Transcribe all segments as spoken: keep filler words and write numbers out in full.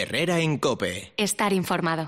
Herrera en COPE. Estar informado.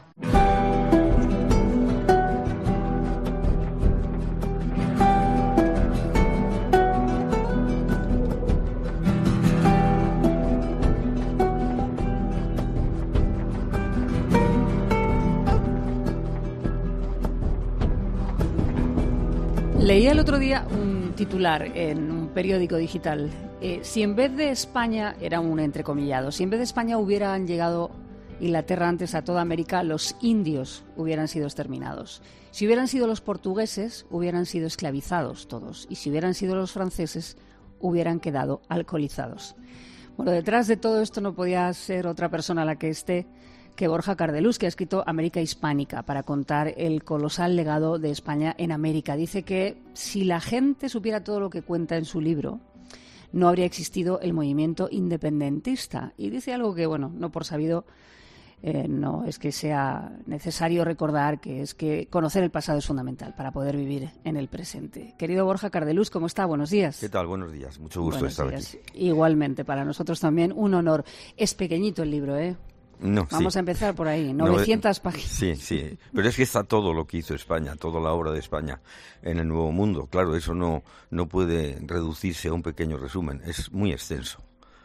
Leía el otro día un titular en un periódico digital. Eh, si en vez de España, era un entrecomillado, si en vez de España hubieran llegado Inglaterra antes a toda América, los indios hubieran sido exterminados. Si hubieran sido los portugueses, hubieran sido esclavizados todos. Y si hubieran sido los franceses, hubieran quedado alcoholizados. Bueno, detrás de todo esto no podía ser otra persona la que esté que Borja Cardelús, que ha escrito América Hispánica para contar el colosal legado de España en América. Dice que si la gente supiera todo lo que cuenta en su libro, no habría existido el movimiento independentista. Y dice algo que, bueno, no por sabido, eh, no es que sea necesario recordar, que es que conocer el pasado es fundamental para poder vivir en el presente. Querido Borja Cardelús, ¿cómo está? Buenos días. ¿Qué tal? Buenos días. Mucho gusto Buenos estar días. aquí. Igualmente, para nosotros también un honor. Es pequeñito el libro, ¿eh? No, Vamos sí. a empezar por ahí, novecientas no, páginas. Sí, sí, pero es que está todo lo que hizo España, toda la obra de España en el Nuevo Mundo. Claro, eso no, no puede reducirse a un pequeño resumen, es muy extenso.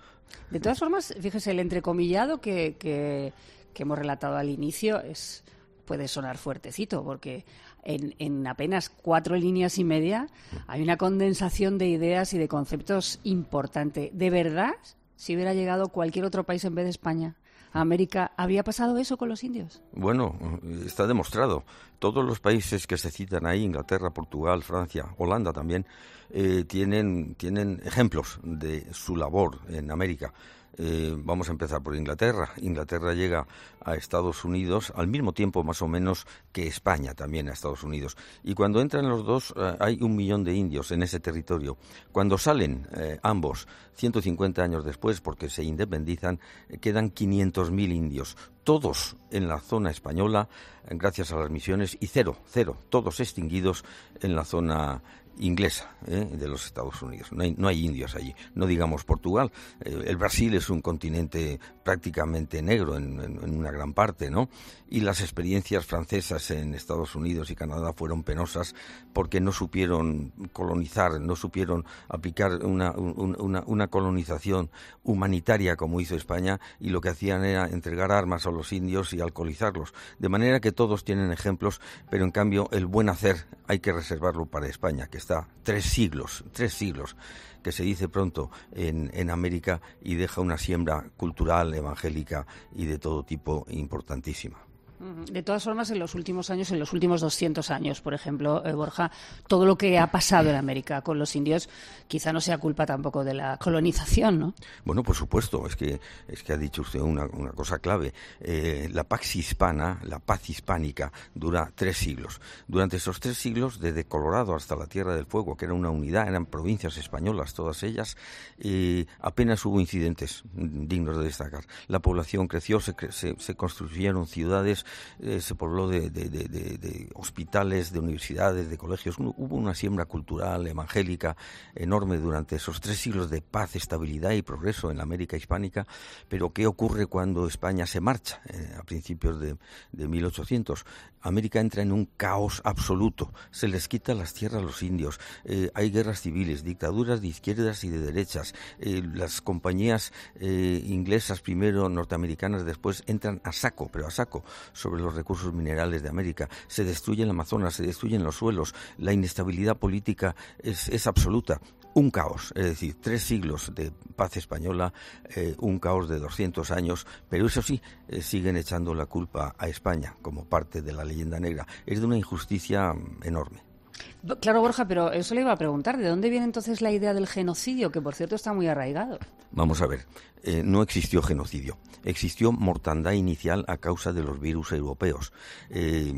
De todas formas, fíjese, el entrecomillado que, que, que hemos relatado al inicio es puede sonar fuertecito, porque en, en apenas cuatro líneas y media hay una condensación de ideas y de conceptos importante. ¿De verdad, si hubiera llegado cualquier otro país en vez de España a América, habría pasado eso con los indios? Bueno, está demostrado. Todos los países que se citan ahí, Inglaterra, Portugal, Francia, Holanda también, eh, tienen, tienen ejemplos de su labor en América. Eh, vamos a empezar por Inglaterra. Inglaterra llega a Estados Unidos al mismo tiempo más o menos que España también a Estados Unidos. Y cuando entran los dos eh, hay un millón de indios en ese territorio. Cuando salen eh, ambos, ciento cincuenta años después, porque se independizan, eh, quedan quinientos mil indios. Todos en la zona española, eh, gracias a las misiones, y cero, cero, todos extinguidos en la zona inglesa ¿eh? de los Estados Unidos. No hay, no hay indios allí. No digamos Portugal. Eh, el Brasil es un continente prácticamente negro en, en, en una gran parte, ¿no? Y las experiencias francesas en Estados Unidos y Canadá fueron penosas porque no supieron colonizar, no supieron aplicar una, una, una colonización humanitaria como hizo España, y lo que hacían era entregar armas a los indios y alcoholizarlos. De manera que todos tienen ejemplos, pero en cambio el buen hacer hay que reservarlo para España, que está tres siglos, tres siglos, que se dice pronto en, en América, y deja una siembra cultural, evangélica y de todo tipo importantísima. De todas formas, en los últimos años, en los últimos doscientos años, por ejemplo, eh, Borja, todo lo que ha pasado en América con los indios quizá no sea culpa tampoco de la colonización, ¿no? Bueno, por supuesto, es que es que ha dicho usted una, una cosa clave. Eh, la Pax Hispana, la paz hispánica, dura tres siglos. Durante esos tres siglos, desde Colorado hasta la Tierra del Fuego, que era una unidad, eran provincias españolas todas ellas, eh, apenas hubo incidentes dignos de destacar. La población creció, se, se, se construyeron ciudades, Eh, se pobló de, de, de, de, de hospitales, de universidades, de colegios. Hubo una siembra cultural, evangélica, enorme durante esos tres siglos de paz, estabilidad y progreso en la América hispánica. Pero ¿qué ocurre cuando España se marcha eh, a principios de, de mil ochocientos? América entra en un caos absoluto. Se les quita las tierras a los indios. Eh, hay guerras civiles, dictaduras de izquierdas y de derechas. Eh, las compañías eh, inglesas, primero norteamericanas, después entran a saco, pero a saco, sobre los recursos minerales de América. Se destruye el Amazonas, se destruyen los suelos, la inestabilidad política es, es absoluta. Un caos, es decir, tres siglos de paz española, eh, un caos de doscientos años, pero eso sí, eh, siguen echando la culpa a España como parte de la leyenda negra. Es de una injusticia enorme. Claro, Borja, pero eso le iba a preguntar, ¿de dónde viene entonces la idea del genocidio, que por cierto está muy arraigado? Vamos a ver, eh, no existió genocidio, existió mortandad inicial a causa de los virus europeos. Eh,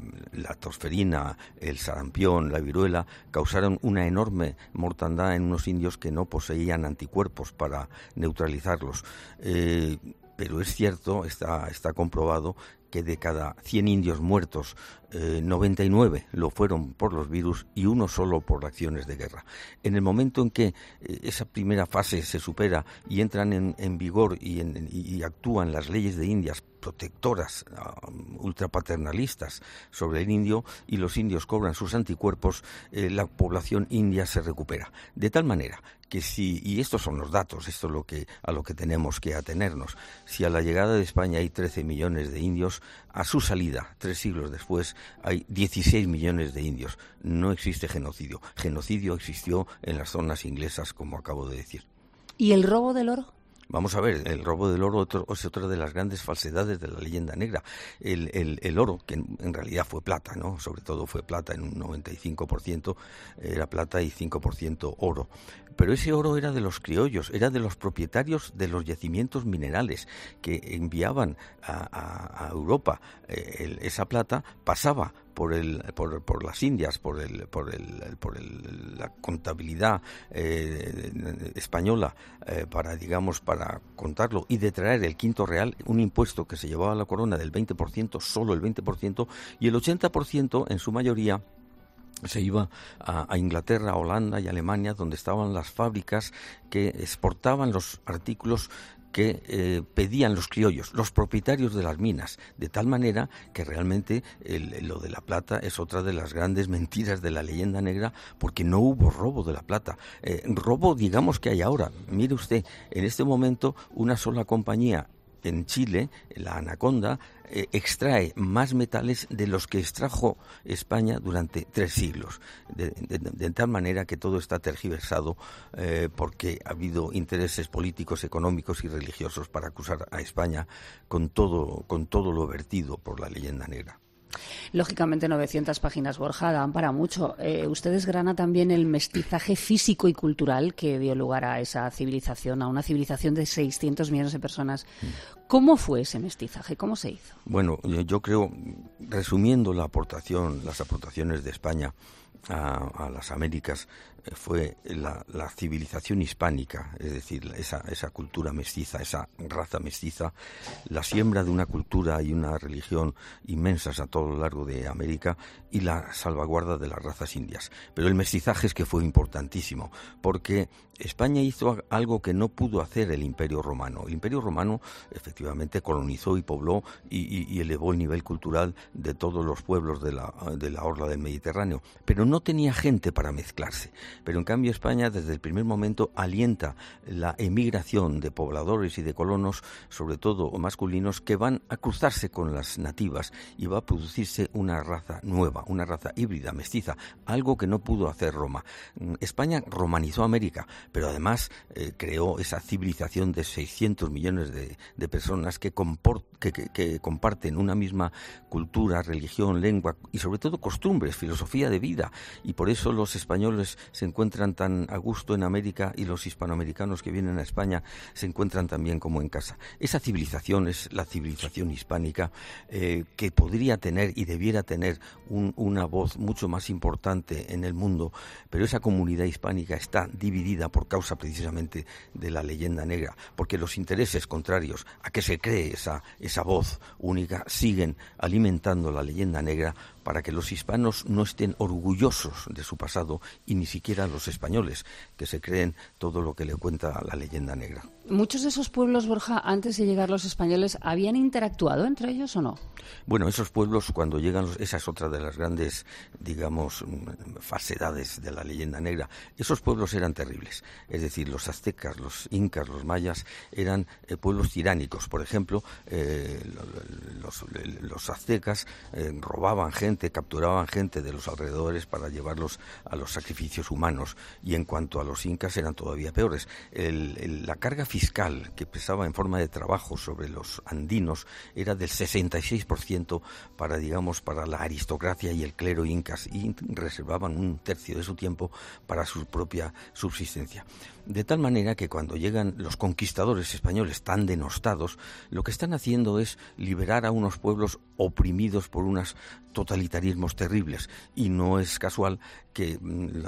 la tosferina, el sarampión, la viruela causaron una enorme mortandad en unos indios que no poseían anticuerpos para neutralizarlos. Eh, pero es cierto, está, está comprobado que de cada cien indios muertos, eh, noventa y nueve lo fueron por los virus y uno solo por acciones de guerra. En el momento en que eh, esa primera fase se supera y entran en, en vigor y, en, y actúan las leyes de Indias protectoras, uh, ultrapaternalistas sobre el indio, y los indios cobran sus anticuerpos, eh, la población india se recupera. De tal manera que si, y estos son los datos, esto es lo que, a lo que tenemos que atenernos, si a la llegada de España hay trece millones de indios, a su salida, tres siglos después, hay dieciséis millones de indios. No existe genocidio. Genocidio existió en las zonas inglesas, como acabo de decir. ¿Y el robo del oro? Vamos a ver, el robo del oro otro, es otra de las grandes falsedades de la leyenda negra. El, el, el oro, que en, en realidad fue plata, ¿no? Sobre todo fue plata, en un noventa y cinco por ciento era plata y cinco por ciento oro. Pero ese oro era de los criollos, era de los propietarios de los yacimientos minerales que enviaban a, a, a Europa. Eh, el, esa plata pasaba por el por, por las Indias, por el por el por el, la contabilidad eh, española eh, para digamos para contarlo y de traer el quinto real, un impuesto que se llevaba a la corona del veinte por ciento, solo el veinte por ciento, y el ochenta por ciento en su mayoría se iba a, a Inglaterra, a Holanda y Alemania, donde estaban las fábricas que exportaban los artículos que eh, pedían los criollos, los propietarios de las minas, de tal manera que realmente el, lo de la plata es otra de las grandes mentiras de la leyenda negra, porque no hubo robo de la plata. Eh, robo, digamos, que hay ahora. Mire usted, en este momento una sola compañía en Chile, la Anaconda, eh, extrae más metales de los que extrajo España durante tres siglos. De, de, de tal manera que todo está tergiversado eh, porque ha habido intereses políticos, económicos y religiosos para acusar a España con todo, con todo lo vertido por la leyenda negra. Lógicamente, novecientas páginas, Borja, dan para mucho. Eh, usted desgrana también el mestizaje físico y cultural que dio lugar a esa civilización, a una civilización de seiscientos millones de personas. ¿Cómo fue ese mestizaje? ¿Cómo se hizo? Bueno, yo, yo creo, resumiendo la aportación, las aportaciones de España a, a las Américas, fue la, la civilización hispánica, es decir, esa, esa cultura mestiza, esa raza mestiza, la siembra de una cultura y una religión inmensas a todo lo largo de América y la salvaguarda de las razas indias. Pero el mestizaje es que fue importantísimo, porque España hizo algo que no pudo hacer el Imperio Romano. El Imperio Romano efectivamente colonizó y pobló y, y, y elevó el nivel cultural de todos los pueblos de la, de la orla del Mediterráneo, pero no tenía gente para mezclarse. Pero en cambio España desde el primer momento alienta la emigración de pobladores y de colonos, sobre todo masculinos, que van a cruzarse con las nativas y va a producirse una raza nueva, una raza híbrida, mestiza, algo que no pudo hacer Roma. España romanizó América, pero además eh, creó esa civilización de seiscientos millones de, de personas que, comport, que, que, que comparten una misma cultura, religión, lengua y sobre todo costumbres, filosofía de vida, y por eso los españoles se encuentran tan a gusto en América y los hispanoamericanos que vienen a España se encuentran también como en casa. Esa civilización es la civilización hispánica eh, que podría tener y debiera tener un, una voz mucho más importante en el mundo, pero esa comunidad hispánica está dividida por causa precisamente de la leyenda negra, porque los intereses contrarios a que se cree esa, esa voz única siguen alimentando la leyenda negra para que los hispanos no estén orgullosos de su pasado y ni siquiera los españoles, que se creen todo lo que le cuenta la leyenda negra. ¿Muchos de esos pueblos, Borja, antes de llegar los españoles, habían interactuado entre ellos o no? Bueno, esos pueblos, cuando llegan, esa es otra de las grandes, digamos, falsedades de la leyenda negra. Esos pueblos eran terribles. Es decir, los aztecas, los incas, los mayas, eran eh, pueblos tiránicos. Por ejemplo, eh, los, los aztecas eh, robaban gente, capturaban gente de los alrededores para llevarlos a los sacrificios humanos. Y en cuanto a los incas, eran todavía peores. El, el, la carga fiscal que pesaba en forma de trabajo sobre los andinos era del sesenta y seis por ciento para, digamos, para la aristocracia y el clero incas, y reservaban un tercio de su tiempo para su propia subsistencia. De tal manera que cuando llegan los conquistadores españoles tan denostados, lo que están haciendo es liberar a unos pueblos oprimidos por unos totalitarismos terribles, y no es casual que las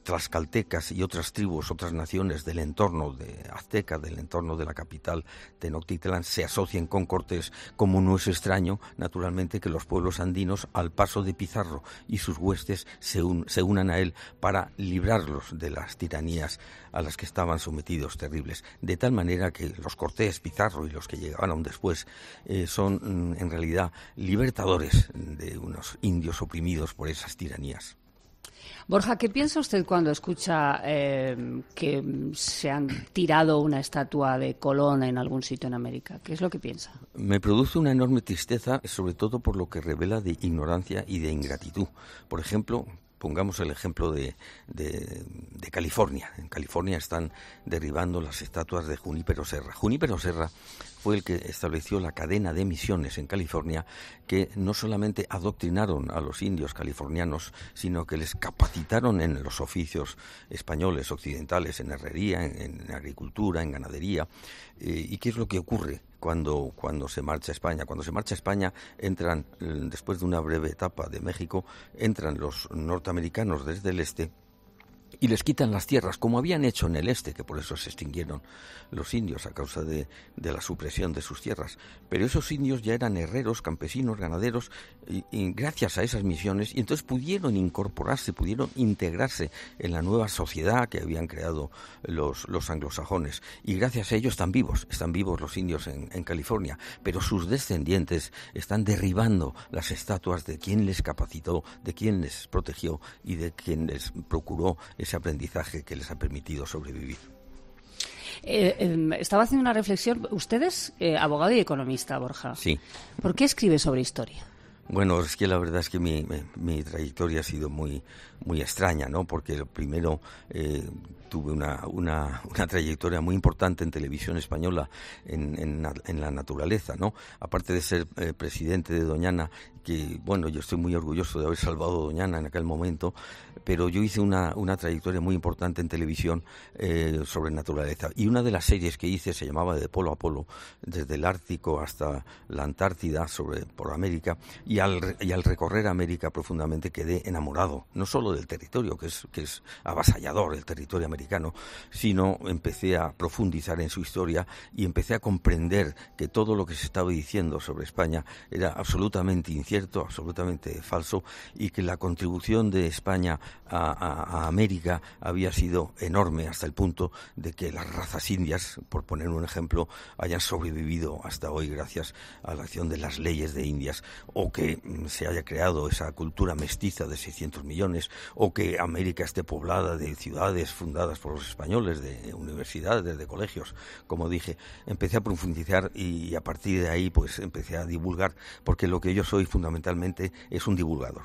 tlaxcaltecas y otras tribus, otras naciones del entorno de Azteca, del entorno de la capital Tenochtitlán, se asocien con Cortés, como no es extraño, naturalmente, que los pueblos andinos, al paso de Pizarro y sus huestes, se, un, se unan a él para librarlos de las tiranías a las que estaban sometidos terribles. De tal manera que los Cortés, Pizarro y los que llegaban aún después eh, son, mm, en realidad, libertadores de unos indios oprimidos por esas tiranías. Borja, ¿qué piensa usted cuando escucha eh, que se han tirado una estatua de Colón en algún sitio en América? ¿Qué es lo que piensa? Me produce una enorme tristeza, sobre todo por lo que revela de ignorancia y de ingratitud. Por ejemplo, pongamos el ejemplo de, de, de California. En California están derribando las estatuas de Junípero Serra. Junípero Serra fue el que estableció la cadena de misiones en California, que no solamente adoctrinaron a los indios californianos, sino que les capacitaron en los oficios españoles, occidentales, en herrería, en, en agricultura, en ganadería. Eh, ¿Y qué es lo que ocurre cuando, cuando se marcha a España? Cuando se marcha a España, entran, después de una breve etapa de México, entran los norteamericanos desde el este y les quitan las tierras, como habían hecho en el este, que por eso se extinguieron los indios a causa de, de la supresión de sus tierras. Pero esos indios ya eran herreros, campesinos, ganaderos, y, y gracias a esas misiones, y entonces pudieron incorporarse, pudieron integrarse en la nueva sociedad que habían creado los, los anglosajones. Y gracias a ellos están vivos, están vivos los indios en, en California, pero sus descendientes están derribando las estatuas de quien les capacitó, de quien les protegió y de quien les procuró ese aprendizaje que les ha permitido sobrevivir. Eh, eh, estaba haciendo una reflexión. Usted es eh, abogado y economista, Borja. Sí. ¿Por qué escribe sobre historia? Bueno, es que la verdad es que mi, mi, mi trayectoria ha sido muy muy extraña, ¿no? Porque lo primero eh, tuve una, una, una trayectoria muy importante en televisión española, en, en, en la naturaleza, ¿no? Aparte de ser eh, presidente de Doñana, que, bueno, yo estoy muy orgulloso de haber salvado Doñana en aquel momento, pero yo hice una, una trayectoria muy importante en televisión eh, sobre naturaleza. Y una de las series que hice se llamaba De Polo a Polo, desde el Ártico hasta la Antártida, sobre por América, y al, y al recorrer América profundamente quedé enamorado, no solo del territorio, que es, que es avasallador, el territorio americano, sino empecé a profundizar en su historia y empecé a comprender que todo lo que se estaba diciendo sobre España era absolutamente incierto, absolutamente falso, y que la contribución de España a, a, a América había sido enorme, hasta el punto de que las razas indias, por poner un ejemplo, hayan sobrevivido hasta hoy gracias a la acción de las leyes de Indias, o que se haya creado esa cultura mestiza de seiscientos millones, o que América esté poblada de ciudades fundadas por los españoles, de universidades, de colegios. Como dije, empecé a profundizar y a partir de ahí pues empecé a divulgar, porque lo que yo soy fundamentalmente es un divulgador.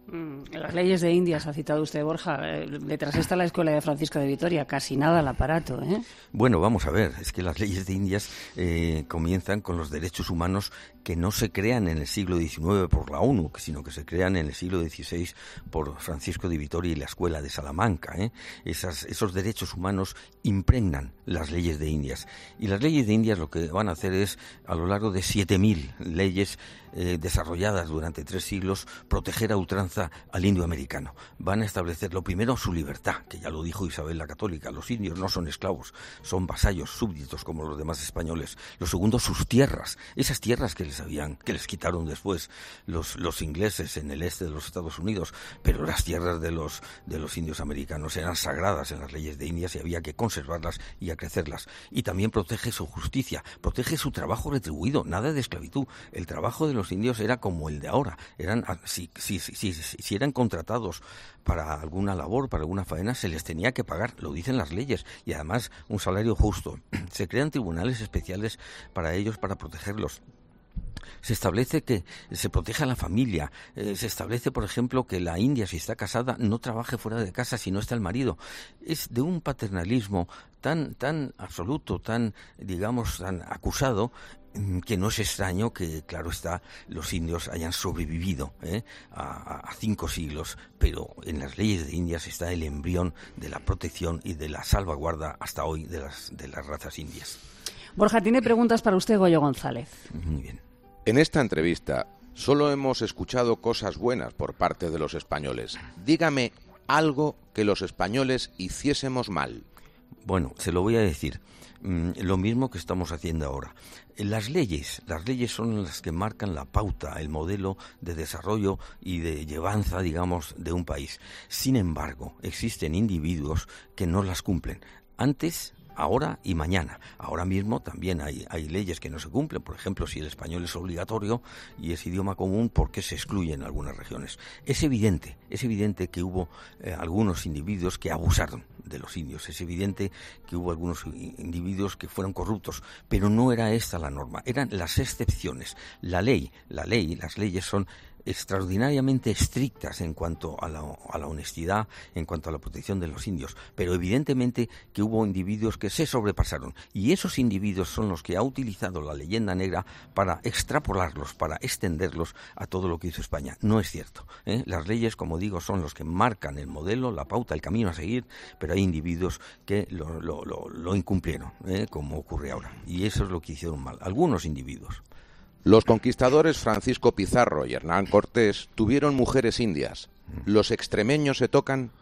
Las leyes de Indias, ha citado usted, Borja. Detrás está la Escuela de Francisco de Vitoria, casi nada al aparato, ¿eh? Bueno, vamos a ver, es que las leyes de Indias eh, comienzan con los derechos humanos que no se crean en el siglo diecinueve por la ONU, sino que se crean en el siglo dieciséis por Francisco de Vitoria y la Escuela de Salamanca, ¿eh? Esas, esos derechos humanos impregnan las leyes de Indias. Y las leyes de Indias lo que van a hacer es, a lo largo de siete mil leyes eh, desarrolladas durante tres siglos, proteger a ultranza al indio americano. Van a establecer, lo primero, su libertad, que ya lo dijo Isabel la Católica. Los indios no son esclavos, son vasallos, súbditos como los demás españoles. Lo segundo, sus tierras, esas tierras que les habían, que les quitaron después los, los ingleses en el este de los Estados Unidos, pero las tierras de los, de los indios americanos eran sagradas en las leyes de Indias y había que conservarlas y acrecerlas. Y también protege su justicia, protege su trabajo retribuido, nada de esclavitud. El trabajo de los indios era como el de ahora, eran, si, si, si, si, si eran contratados para alguna labor, para alguna faena, se les tenía que pagar, lo dicen las leyes, y además un salario justo. Se crean tribunales especiales para ellos, para protegerlos. Se establece que se proteja a la familia, eh, se establece, por ejemplo, que la india, si está casada, no trabaje fuera de casa si no está el marido. Es de un paternalismo tan, tan absoluto, tan, digamos, tan acusado, que no es extraño que, claro está, los indios hayan sobrevivido ¿eh? a, a cinco siglos, pero en las leyes de Indias está el embrión de la protección y de la salvaguarda hasta hoy de las, de las razas indias. Borja, tiene preguntas para usted, Goyo González. Muy bien. En esta entrevista solo hemos escuchado cosas buenas por parte de los españoles. Dígame algo que los españoles hiciésemos mal. Bueno, se lo voy a decir. Mm, lo mismo que estamos haciendo ahora. Las leyes, las leyes son las que marcan la pauta, el modelo de desarrollo y de llevanza, digamos, de un país. Sin embargo, existen individuos que no las cumplen. Antes, ahora y mañana. Ahora mismo también hay, hay leyes que no se cumplen. Por ejemplo, si el español es obligatorio y es idioma común, ¿por qué se excluye en algunas regiones? Es evidente, es evidente que hubo eh, algunos individuos que abusaron de los indios. Es evidente que hubo algunos individuos que fueron corruptos, pero no era esta la norma, eran las excepciones. La ley, la ley, las leyes son extraordinariamente estrictas en cuanto a la, a la honestidad, en cuanto a la protección de los indios, pero evidentemente que hubo individuos que se sobrepasaron, y esos individuos son los que ha utilizado la leyenda negra para extrapolarlos, para extenderlos a todo lo que hizo España. No es cierto, ¿eh? Las leyes, como digo, son los que marcan el modelo, la pauta, el camino a seguir, pero hay individuos que lo, lo, lo, lo incumplieron, ¿eh? Como ocurre ahora, y eso es lo que hicieron mal, algunos individuos. Los conquistadores Francisco Pizarro y Hernán Cortés tuvieron mujeres indias. ¿Los extremeños se tocan?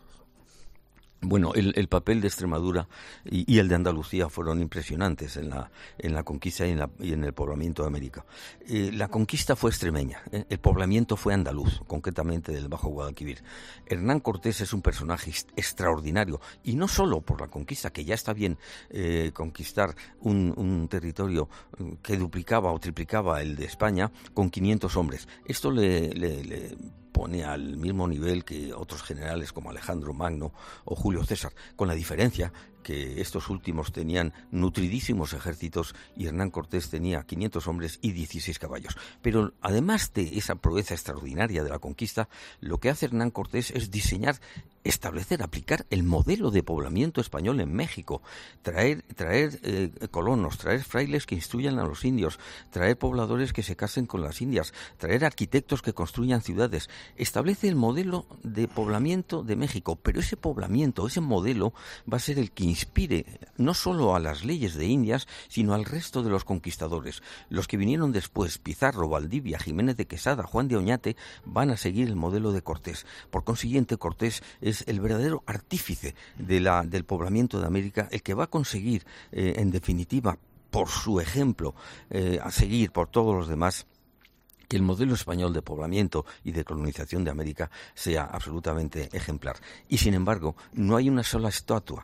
Bueno, el, el papel de Extremadura y, y el de Andalucía fueron impresionantes en la, en la conquista y en, la, y en el poblamiento de América. Eh, la conquista fue extremeña, ¿eh? El poblamiento fue andaluz, concretamente del Bajo Guadalquivir. Hernán Cortés es un personaje extraordinario, y no solo por la conquista, que ya está bien eh, conquistar un, un territorio que duplicaba o triplicaba el de España con quinientos hombres. Esto le... le, le pone al mismo nivel que otros generales como Alejandro Magno o Julio César, con la diferencia que estos últimos tenían nutridísimos ejércitos y Hernán Cortés tenía quinientos hombres y dieciséis caballos. Pero además de esa proeza extraordinaria de la conquista, lo que hace Hernán Cortés es diseñar, establecer, aplicar el modelo de poblamiento español en México, traer, traer eh, colonos, traer frailes que instruyan a los indios, traer pobladores que se casen con las indias, traer arquitectos que construyan ciudades. Establece el modelo de poblamiento de México, pero ese poblamiento, ese modelo va a ser el que inspire no solo a las leyes de Indias, sino al resto de los conquistadores. Los que vinieron después, Pizarro, Valdivia, Jiménez de Quesada, Juan de Oñate, van a seguir el modelo de Cortés. Por consiguiente, Cortés es el verdadero artífice de la, del poblamiento de América, el que va a conseguir, eh, en definitiva, por su ejemplo, eh, a seguir por todos los demás, que el modelo español de poblamiento y de colonización de América sea absolutamente ejemplar. Y sin embargo, no hay una sola estatua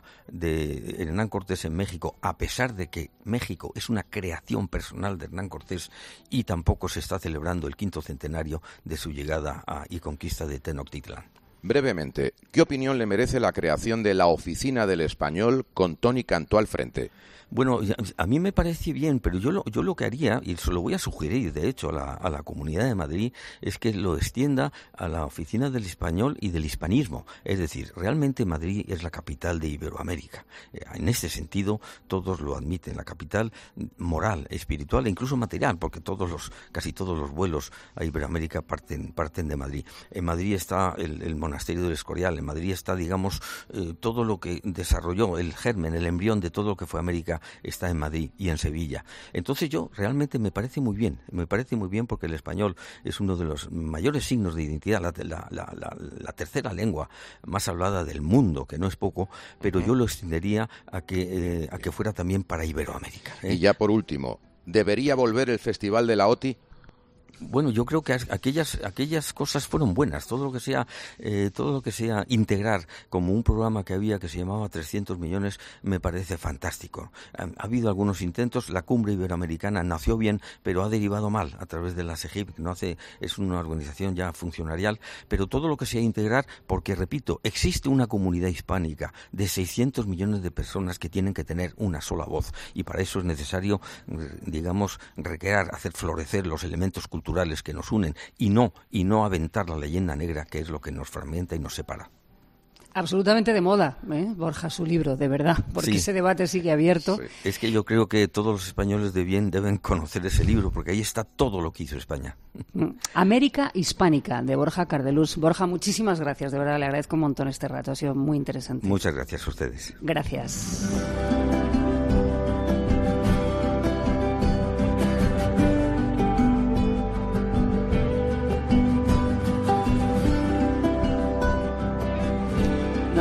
de Hernán Cortés en México, a pesar de que México es una creación personal de Hernán Cortés, y tampoco se está celebrando el quinto centenario de su llegada a, y conquista de Tenochtitlán. Brevemente, ¿qué opinión le merece la creación de la Oficina del Español con Toni Cantó al frente? Bueno, a mí me parece bien, pero yo lo, yo lo que haría, y se lo voy a sugerir, de hecho, a la, a la Comunidad de Madrid, es que lo extienda a la Oficina del Español y del Hispanismo. Es decir, realmente Madrid es la capital de Iberoamérica. En este sentido, todos lo admiten, la capital moral, espiritual e incluso material, porque todos los, casi todos los vuelos a Iberoamérica parten, parten de Madrid. En Madrid está el, el monasterio del Escorial, en Madrid está, digamos, eh, todo lo que desarrolló, el germen, el embrión de todo lo que fue América, está en Madrid y en Sevilla. Entonces yo realmente me parece muy bien, me parece muy bien porque el español es uno de los mayores signos de identidad, la, la, la, la, la tercera lengua más hablada del mundo, que no es poco, pero yo lo extendería a que, eh, a que fuera también para Iberoamérica, ¿eh? Y ya por último, ¿debería volver el Festival de la O T I? Bueno, yo creo que aquellas aquellas cosas fueron buenas. Todo lo que sea eh, todo lo que sea integrar, como un programa que había que se llamaba trescientos millones, me parece fantástico. Ha, ha habido algunos intentos. La Cumbre Iberoamericana nació bien, pero ha derivado mal a través de la SEGIP, que no hace, es una organización ya funcionarial. Pero todo lo que sea integrar, porque repito, existe una comunidad hispánica de seiscientos millones de personas que tienen que tener una sola voz, y para eso es necesario, digamos, recrear, hacer florecer los elementos culturales culturales que nos unen, y no y no aventar la leyenda negra, que es lo que nos fragmenta y nos separa. Absolutamente de moda, ¿eh? Borja, su libro, de verdad, porque sí. Ese debate sigue abierto. Sí. Es que yo creo que todos los españoles de bien deben conocer ese libro, porque ahí está todo lo que hizo España. América Hispánica, de Borja Cardelús. Borja, muchísimas gracias, de verdad, le agradezco un montón este rato, ha sido muy interesante. Muchas gracias a ustedes. Gracias.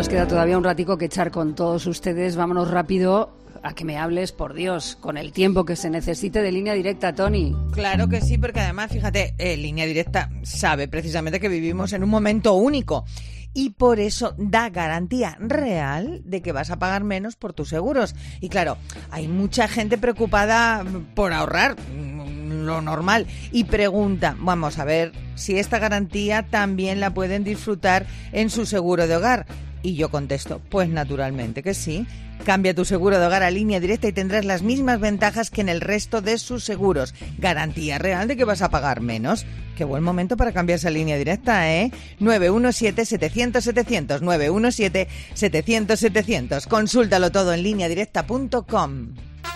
nos queda todavía un ratico que echar con todos ustedes. Vámonos rápido a que me hables, por Dios, con el tiempo que se necesite de Línea Directa, Tony. Claro que sí, porque además, fíjate, eh, Línea Directa sabe precisamente que vivimos en un momento único y por eso da garantía real de que vas a pagar menos por tus seguros. Y claro, hay mucha gente preocupada por ahorrar, lo normal, y pregunta, vamos a ver si esta garantía también la pueden disfrutar en su seguro de hogar. Y yo contesto, pues naturalmente que sí. Cambia tu seguro de hogar a Línea Directa y tendrás las mismas ventajas que en el resto de sus seguros. Garantía real de que vas a pagar menos. Qué buen momento para cambiarse a Línea Directa, ¿eh? nueve uno siete, setecientos, setecientos, nueve uno siete, setecientos, setecientos. Consúltalo todo en línea directa punto com.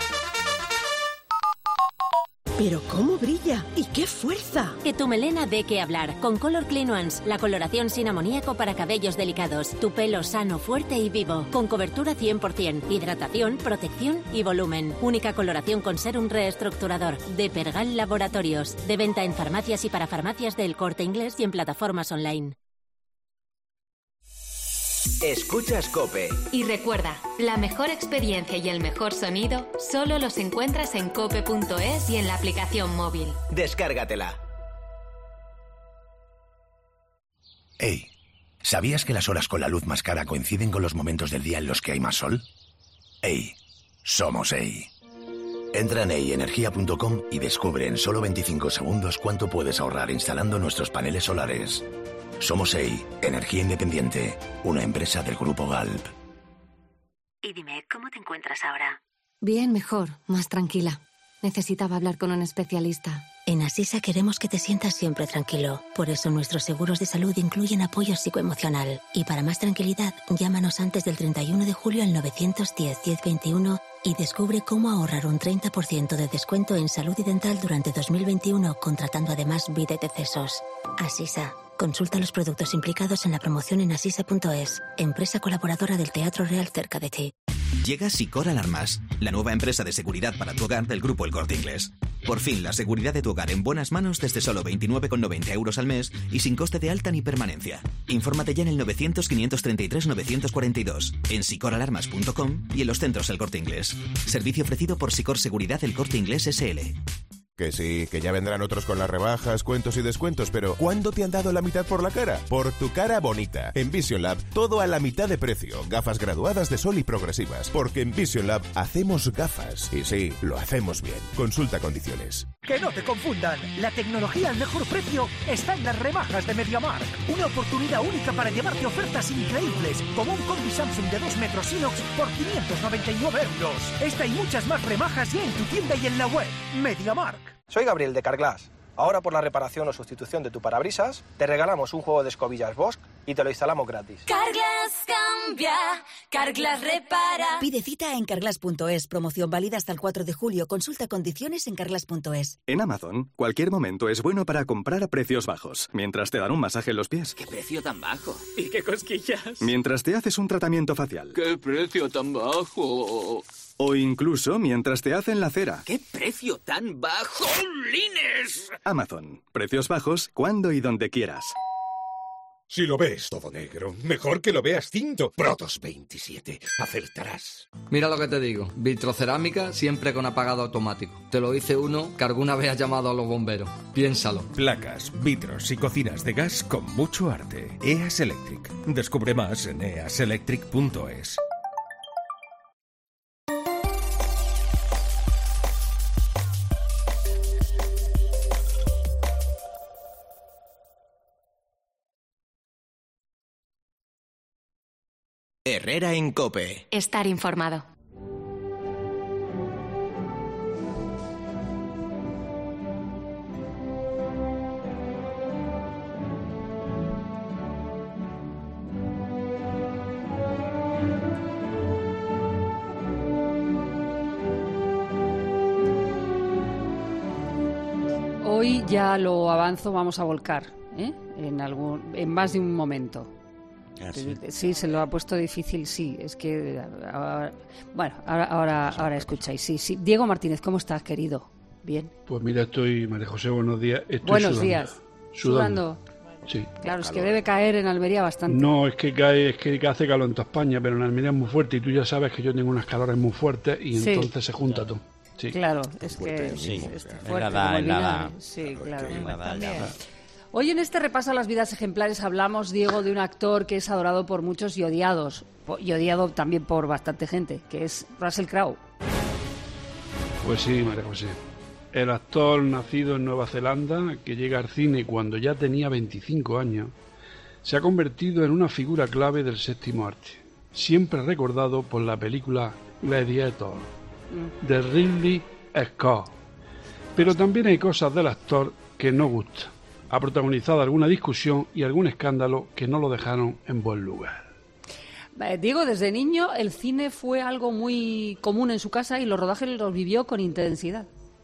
¡Pero cómo brilla! ¡Y qué fuerza! Que tu melena dé que hablar. Con Color Clean Ones, la coloración sin amoníaco para cabellos delicados. Tu pelo sano, fuerte y vivo. Con cobertura cien por ciento, hidratación, protección y volumen. Única coloración con serum reestructurador. De Pergal Laboratorios. De venta en farmacias y para farmacias del Corte Inglés y en plataformas online. Escuchas COPE. Y recuerda, la mejor experiencia y el mejor sonido solo los encuentras en cope punto es y en la aplicación móvil. Descárgatela. Hey, ¿sabías que las horas con la luz más cara coinciden con los momentos del día en los que hay más sol? Hey, somos Hey. Entra en hey energía punto com y descubre en solo veinticinco segundos cuánto puedes ahorrar instalando nuestros paneles solares. Somos Hey, Energía Independiente, una empresa del Grupo Galp. Y dime, ¿cómo te encuentras ahora? Bien, mejor, más tranquila. Necesitaba hablar con un especialista. En Asisa queremos que te sientas siempre tranquilo. Por eso nuestros seguros de salud incluyen apoyo psicoemocional. Y para más tranquilidad, llámanos antes del treinta y uno de julio al nueve uno cero, diez veintiuno y descubre cómo ahorrar un treinta por ciento de descuento en salud y dental durante dos mil veintiuno, contratando además vida y decesos. Asisa. Consulta los productos implicados en la promoción en asisa punto es, empresa colaboradora del Teatro Real cerca de ti. Llega Sicor Alarmas, la nueva empresa de seguridad para tu hogar del Grupo El Corte Inglés. Por fin, la seguridad de tu hogar en buenas manos desde solo veintinueve con noventa euros al mes y sin coste de alta ni permanencia. Infórmate ya en el novecientos, quinientos treinta y tres, novecientos cuarenta y dos, en sicor alarmas punto com y en los centros El Corte Inglés. Servicio ofrecido por Sicor Seguridad El Corte Inglés S L. Que sí, que ya vendrán otros con las rebajas, cuentos y descuentos, pero ¿cuándo te han dado la mitad por la cara? Por tu cara bonita. En Vision Lab, todo a la mitad de precio. Gafas graduadas de sol y progresivas. Porque en Vision Lab hacemos gafas. Y sí, lo hacemos bien. Consulta condiciones. Que no te confundan. La tecnología al mejor precio está en las rebajas de MediaMarkt. Una oportunidad única para llevarte ofertas increíbles, como un combi Samsung de dos metros inox por quinientos noventa y nueve euros. Esta y muchas más rebajas ya en tu tienda y en la web. MediaMarkt. Soy Gabriel de Carglass. Ahora por la reparación o sustitución de tu parabrisas, te regalamos un juego de escobillas Bosch y te lo instalamos gratis. Carglass cambia, Carglass repara. Pide cita en carglass punto es. Promoción válida hasta el cuatro de julio. Consulta condiciones en carglass punto es. En Amazon, cualquier momento es bueno para comprar a precios bajos. Mientras te dan un masaje en los pies. ¿Qué precio tan bajo? ¿Y qué cosquillas? Mientras te haces un tratamiento facial. ¿Qué precio tan bajo? O incluso mientras te hacen la cera. ¿Qué precio tan bajo? ¡Lines! Amazon. Precios bajos cuando y donde quieras. Si lo ves todo negro, mejor que lo veas tinto. Protos veintisiete. Acertarás. Mira lo que te digo. Vitrocerámica siempre con apagado automático. Te lo dice uno que alguna vez ha llamado a los bomberos. Piénsalo. Placas, vitros y cocinas de gas con mucho arte. E A S Electric. Descubre más en e a s electric punto es. Herrera en COPE. Estar informado. Hoy ya lo avanzo, vamos a volcar, ¿eh? en algún, en más de un momento. Ah, sí. sí, se lo ha puesto difícil, sí. Es que ahora, bueno, ahora, ahora, ahora escucháis. Sí, sí. Diego Martínez, ¿cómo estás, querido? Bien. Pues mira, estoy, María José, buenos días. Estoy buenos sudando, días. Sudando. Sudando. Sí. Claro, es que debe caer en Almería bastante. No, es que cae, es que hace calor en toda España, pero en Almería es muy fuerte y tú ya sabes que yo tengo unas calores muy fuertes y sí. entonces se junta todo. Sí. Claro, es que sí. es fuerte. Helada, helada. Sí, claro. Helada, helada. Hoy en este repaso a las vidas ejemplares hablamos, Diego, de un actor que es adorado por muchos y odiados, y odiado también por bastante gente, que es Russell Crowe. Pues sí, María José. El actor nacido en Nueva Zelanda, que llega al cine cuando ya tenía veinticinco años, se ha convertido en una figura clave del séptimo arte, siempre recordado por la película Gladiator, mm. de Ridley Scott. Pero también hay cosas del actor que no gustan. Ha protagonizado alguna discusión y algún escándalo que no lo dejaron en buen lugar. Diego, desde niño el cine fue algo muy común en su casa y los rodajes los vivió con intensidad.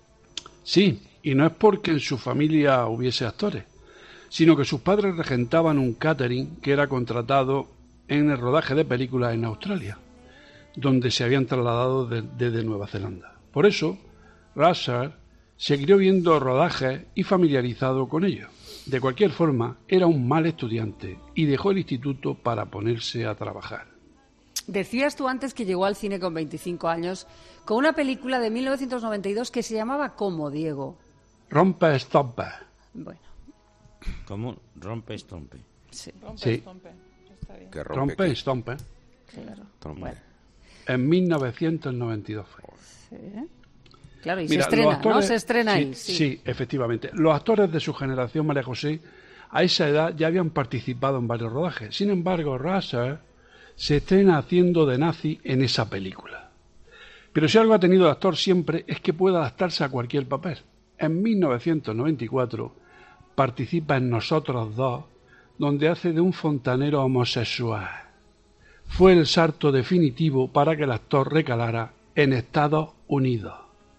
Sí, y no es porque en su familia hubiese actores, sino que sus padres regentaban un catering que era contratado en el rodaje de películas en Australia, donde se habían trasladado de, desde Nueva Zelanda. Por eso, Russell se crió viendo rodajes y familiarizado con ellos. De cualquier forma, era un mal estudiante y dejó el instituto para ponerse a trabajar. Decías tú antes que llegó al cine con veinticinco años con una película de mil novecientos noventa y dos que se llamaba ¿cómo, Diego? Rompe Estompe. Bueno. ¿Cómo? Rompe Estompe. Sí. Rompe Estompe. Está bien. Rompe Estompe. Claro. Bueno. En mil novecientos noventa y dos fue. Sí. Claro, y Mira, se estrena, actores, ¿no? Se estrena sí, ahí. Sí. sí, efectivamente. Los actores de su generación, María José, a esa edad ya habían participado en varios rodajes. Sin embargo, Russell se estrena haciendo de nazi en esa película. Pero si algo ha tenido el actor siempre es que puede adaptarse a cualquier papel. En mil novecientos noventa y cuatro participa en Nosotros dos, donde hace de un fontanero homosexual. Fue el salto definitivo para que el actor recalara en Estados Unidos.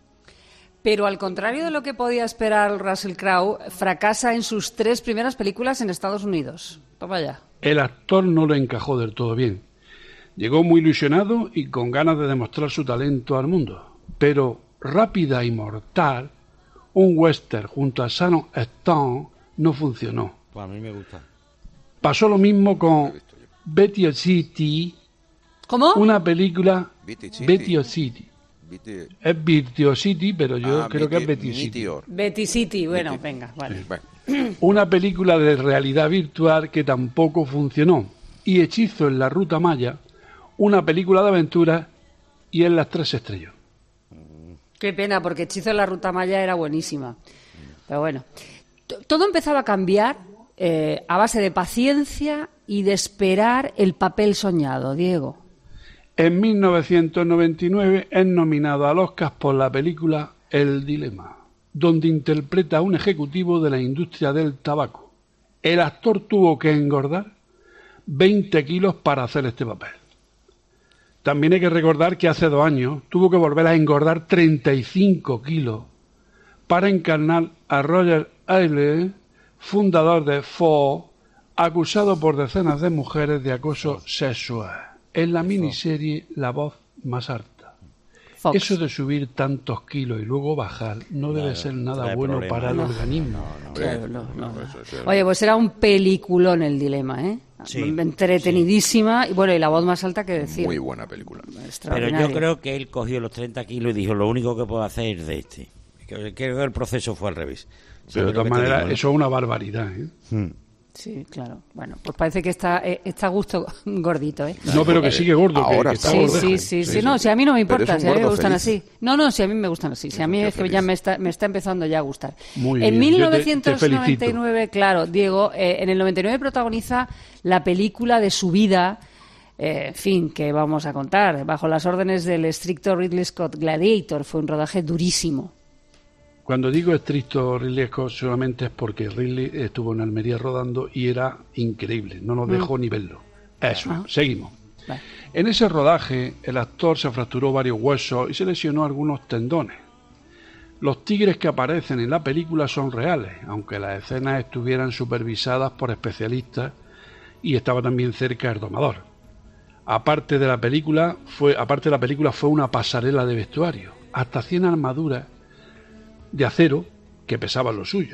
Pero al contrario de lo que podía esperar Russell Crowe, fracasa en sus tres primeras películas en Estados Unidos. Toma ya. El actor no lo encajó del todo bien. Llegó muy ilusionado y con ganas de demostrar su talento al mundo. Pero Rápida y Mortal, un western junto a Sharon Stone, no funcionó. Pues a mí me gusta. Pasó lo mismo con Betty City. ¿Cómo? Una película Betty City. Betty City. Betty... Es Virtuosity, pero yo ah, creo Betty, que es Betty City. Meteor. Betty City, bueno, Betty. venga, vale. Sí, bueno. Una película de realidad virtual que tampoco funcionó. Y Hechizo en la Ruta Maya, una película de aventura y en las tres estrellas. Qué pena, porque Hechizo en la Ruta Maya era buenísima. Pero bueno, todo empezaba a cambiar eh, a base de paciencia y de esperar el papel soñado, Diego. En mil novecientos noventa y nueve es nominado al Oscar por la película El Dilema, donde interpreta a un ejecutivo de la industria del tabaco. El actor tuvo que engordar veinte kilos para hacer este papel. También hay que recordar que hace dos años tuvo que volver a engordar treinta y cinco kilos para encarnar a Roger Ailes, fundador de Ford, acusado por decenas de mujeres de acoso sexual. En la miniserie La Voz Más Alta. Fox. Eso de subir tantos kilos y luego bajar no debe no, ser nada bueno problema. Para el no, organismo. No, no, claro, no, no, no. Eso, eso, Oye, pues era un peliculón El Dilema, ¿eh? Sí, entretenidísima sí. Y bueno, y La Voz Más Alta que decir. Muy buena película. Pero yo creo que él cogió los treinta kilos y dijo, lo único que puedo hacer es de este. Creo que el proceso fue al revés. Pero de todas maneras, digo, ¿no? Eso es una barbaridad, ¿eh? Hmm. Sí, claro. Bueno, pues parece que está eh, está a gusto gordito, ¿eh? No, pero que sigue gordo. Ahora que, que sí, está sí, sí, sí, sí. No, si a mí no me importa, si a mí me gustan feliz. así. No, no, si a mí me gustan así. Si a mí es que feliz. Ya me está, me está empezando ya a gustar. Muy en bien. mil novecientos noventa y nueve, claro, Diego, eh, en el noventa y nueve protagoniza la película de su vida, eh, en fin, que vamos a contar. Bajo las órdenes del estricto Ridley Scott, Gladiator. Fue un rodaje durísimo. Cuando digo estricto Ridley Scott solamente es porque Ridley estuvo en Almería rodando y era increíble, no nos dejó mm. ni verlo. Eso, ah. seguimos. Vale. En ese rodaje el actor se fracturó varios huesos y se lesionó algunos tendones. Los tigres que aparecen en la película son reales, aunque las escenas estuvieran supervisadas por especialistas y estaba también cerca el domador. Aparte de la película, fue, aparte de la película fue una pasarela de vestuario, hasta cien armaduras de acero que pesaban lo suyo.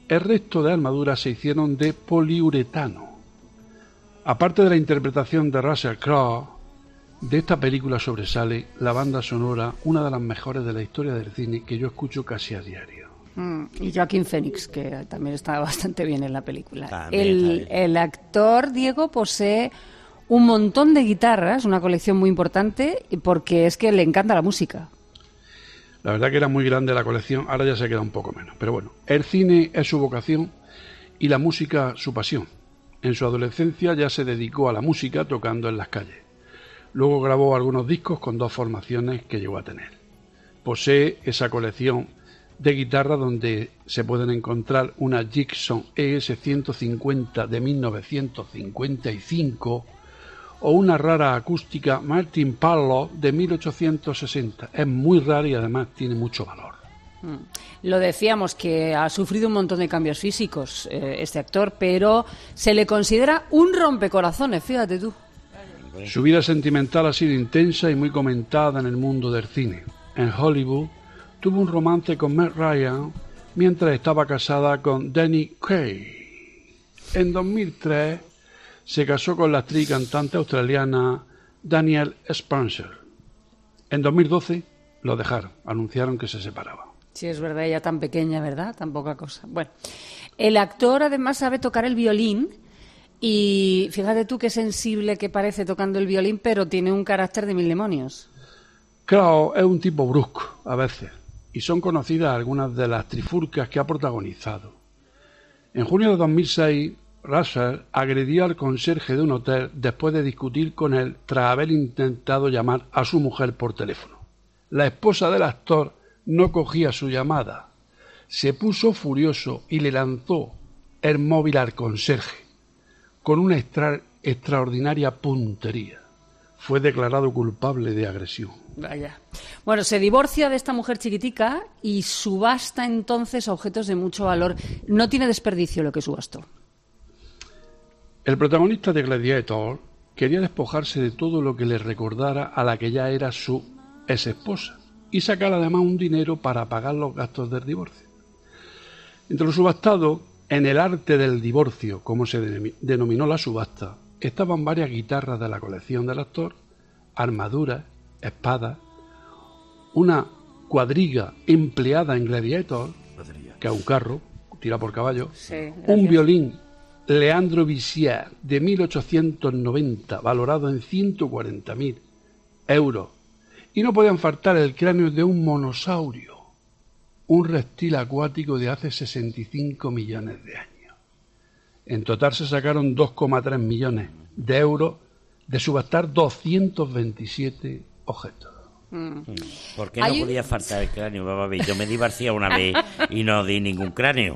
el resto de armaduras se hicieron de poliuretano. Aparte de la interpretación de Russell Crowe, de esta película sobresale la banda sonora, una de las mejores de la historia del cine, que yo escucho casi a diario. Mm, y Joaquin Phoenix, que también está bastante bien en la película. También El, está bien. el actor, Diego, posee un montón de guitarras, una colección muy importante, porque es que le encanta la música. La verdad que era muy grande la colección, ahora ya se queda un poco menos. Pero bueno, el cine es su vocación y la música su pasión. En su adolescencia ya se dedicó a la música tocando en las calles. Luego grabó algunos discos con dos formaciones que llegó a tener. Posee esa colección de guitarras donde se pueden encontrar una Gibson E S ciento cincuenta de mil novecientos cincuenta y cinco o una rara acústica Martin Parlow de mil ochocientos sesenta. Es muy rara y además tiene mucho valor. Mm. Lo decíamos, que ha sufrido un montón de cambios físicos eh, este actor, pero se le considera un rompecorazones, fíjate tú. Su vida sentimental ha sido intensa y muy comentada en el mundo del cine. En Hollywood tuvo un romance con Meg Ryan mientras estaba casada con Danny Kaye. En dos mil tres se casó con la actriz y cantante australiana Danielle Spencer. En dos mil doce lo dejaron, anunciaron que se separaban. Sí, es verdad, ella tan pequeña, ¿verdad? Tan poca cosa. Bueno, el actor además sabe tocar el violín y fíjate tú qué sensible que parece tocando el violín, pero tiene un carácter de mil demonios. Crowe es un tipo brusco, a veces, y son conocidas algunas de las trifulcas que ha protagonizado. En junio de dos mil seis, Russell agredió al conserje de un hotel después de discutir con él tras haber intentado llamar a su mujer por teléfono. La esposa del actor no cogía su llamada. Se puso furioso y le lanzó el móvil al conserje con una extra, extraordinaria puntería. Fue declarado culpable de agresión. Vaya. Bueno, se divorcia de esta mujer chiquitica y subasta entonces objetos de mucho valor. No tiene desperdicio lo que subastó. El protagonista de Gladiator quería despojarse de todo lo que le recordara a la que ya era su ex esposa y sacar además un dinero para pagar los gastos del divorcio. Entre los subastados, en el arte del divorcio, como se denominó la subasta, estaban varias guitarras de la colección del actor, armaduras, espadas, una cuadriga empleada en Gladiator, que es un carro tirado por caballo, sí, un violín Leandro Bissier de mil ochocientos noventa, valorado en ciento cuarenta mil euros, y no podían faltar el cráneo de un monosaurio, un reptil acuático de hace sesenta y cinco millones de años. En total se sacaron dos coma tres millones de euros de subastar doscientos veintisiete objetos. Mm. ¿Por qué no Hay... podía faltar el cráneo? Babá? Yo me divorcié una vez y no di ningún cráneo.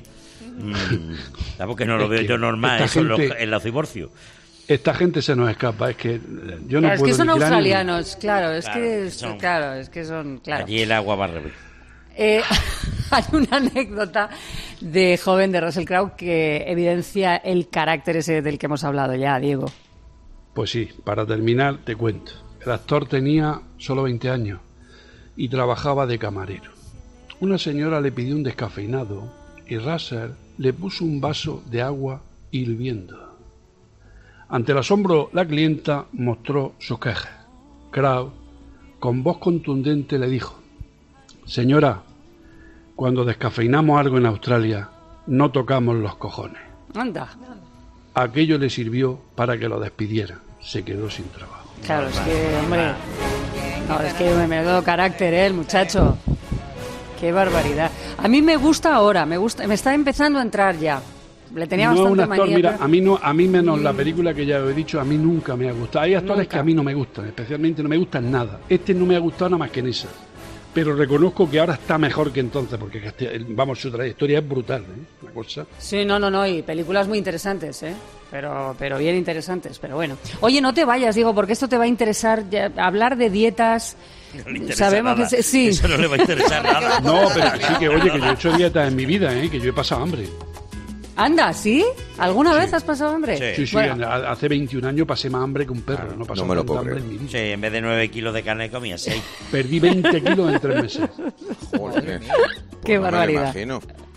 Mm, porque no lo es veo yo normal eso gente, en, los, en los divorcios. Esta gente se nos escapa, es que yo no claro, puedo es que son ni australianos, claro, es claro, que son, claro, es que son, claro. Allí el agua va a revés. Eh, hay una anécdota de joven de Russell Crowe que evidencia el carácter ese del que hemos hablado ya, Diego. Pues sí, para terminar te cuento. El actor tenía solo veinte años y trabajaba de camarero. Una señora le pidió un descafeinado y Russell le puso un vaso de agua hirviendo. Ante el asombro, la clienta mostró sus quejas. Crowe, con voz contundente, le dijo: señora, cuando descafeinamos algo en Australia, no tocamos los cojones. Anda. Aquello le sirvió para que lo despidieran. Se quedó sin trabajo. Claro, es que, hombre, no, es que me menudo carácter, ¿eh, el muchacho? Qué barbaridad. A mí me gusta ahora, me gusta, me está empezando a entrar ya. Le tenía no, bastante un actor, manía, mira, pero... a mí no, a mí menos la película que ya he dicho, a mí nunca me ha gustado. Hay actores Nunca. que a mí no me gustan, especialmente no me gustan nada. Este no me ha gustado nada más que en esa. Pero reconozco que ahora está mejor que entonces, porque vamos, su trayectoria es brutal, ¿eh? Una cosa. Sí, no, no, no, y películas muy interesantes, ¿eh? Pero, pero bien interesantes, pero bueno. Oye, no te vayas, digo, porque esto te va a interesar, ya, hablar de dietas. No le interesa Sabemos nada. que se, sí. Eso no le va a interesar nada. No, pero sí que, oye, que yo he hecho dietas en mi vida, ¿eh? Que yo he pasado hambre. Anda, ¿sí? ¿Alguna sí. vez has pasado hambre? Sí, sí, sí, bueno. hace veintiún años pasé más hambre que un perro. Claro, no pasé no me lo puedo hambre creer. en mi vida. Sí, en vez de nueve kilos de carne comía seis. Perdí veinte kilos en tres meses. Joder, Qué pues barbaridad. No me lo imagino.